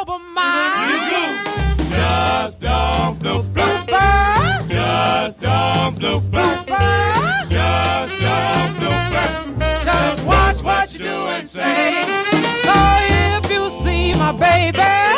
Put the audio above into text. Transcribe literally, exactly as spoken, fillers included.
sober mind. Just don't blue, blue, blue. Just don't blue, blue, blue. Just don't blue, blue. Just watch what you do and say. So if you see my baby,